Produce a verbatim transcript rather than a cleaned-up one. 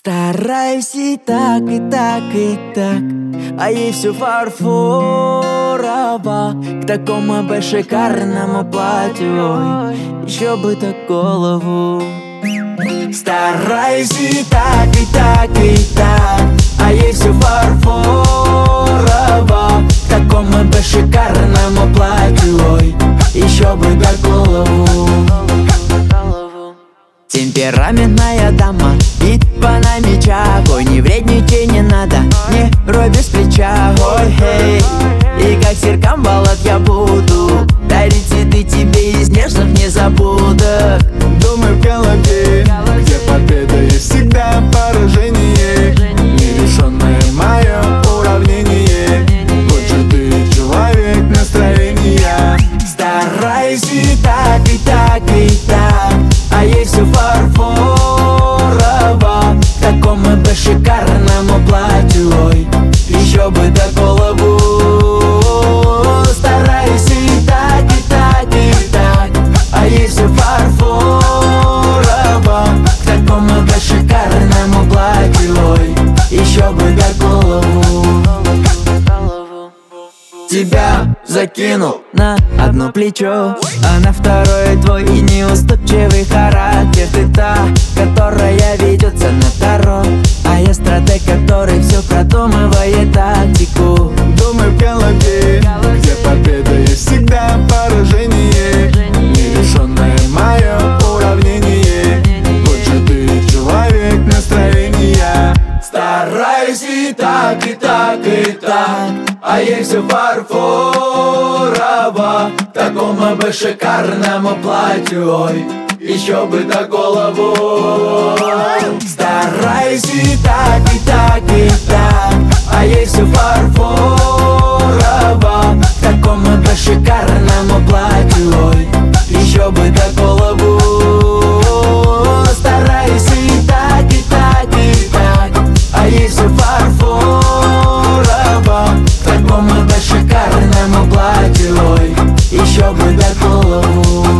Стараюсь и так, и так, и так, а ей все фарфорово. К такому бы шикарному платью, ой, еще бы так голову. Стараюсь и так, и так, и так, а ей все фарфорово. К такому бы шикарному платью, ой, еще бы так голову. Темпераментная дама, бит по на мечах. Ой, не вредничай, не надо, не рой без плеча. Ой, хей, и как сиркамбалат я буду дарить цветы тебе из нежных незабудок. Думай в голове, где победа есть всегда поражение. Нерешенное мое уравнение, вот же ты человек настроения. Стараюсь и так, и так, и так, а ей все фарфорово. К такому бы шикарному платью, ой, еще бы до голову. Стараюсь и так, и так, и так, а ей все фарфорово. К такому бы шикарному платью, ой, еще бы до голову. Тебя закинул на одно плечо, а на второе твой неуступчивый характер. Ты та, которая ведется на таро, а я стратег, который все продумывает тактику. Думай в голове, где победа есть всегда поражение. Нерешенное мое уравнение, вот же ты человек настроения. Стараюсь и так, и так, и так, а ей все фарфорово. К такому бы шикарному платью, ой, еще бы до голову. Стараюсь и так, и так, и так, а ей все фарфорово. К такому бы шикарному платью, ой, еще бы до голову. Стараюсь и так, и так, и так, а ей все фарфорово. К такому бы шикарному платью, ой, еще бы до голову.